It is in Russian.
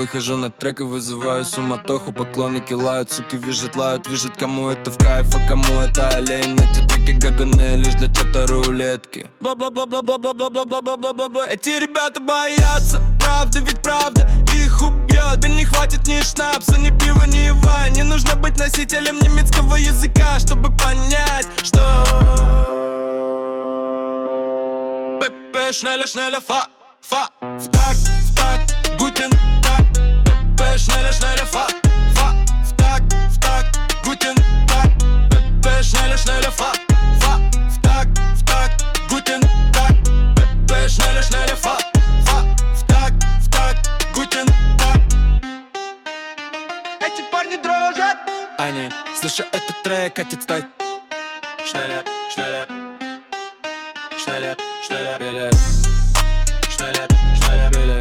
выхожу на трек и вызываю суматоху. Поклонники лают, суки визжат, лают, визжат. Кому это в кайф, а кому это олень. Эти треки гоганые лишь для чьей-то рулетки. Бла-бла-бла-бла-бла-бла-бла-бла-бла-бла. Эти ребята боятся, правда ведь правда их убьет. Да не хватит ни шнапса, ни пива, ни вайн. Не нужно быть носителем немецкого языка, чтобы понять, что ПП, шнеля, шнеля, фа, фа. В такт, гутен, так. ПП, шнеля, шнеля, фа, фа. В такт, гутен, так. ПП, шнеля, шнеля, фа, фа. В такт, гутен, так. ПП, шнеля, шнеля, фа, фа. В такт, гутен, так. Эти парни дрожат. Они, слыша этот трек, хотят стать шнеля, шнеля, шнеля, шнеля, шнеля, шнеля, шнеля.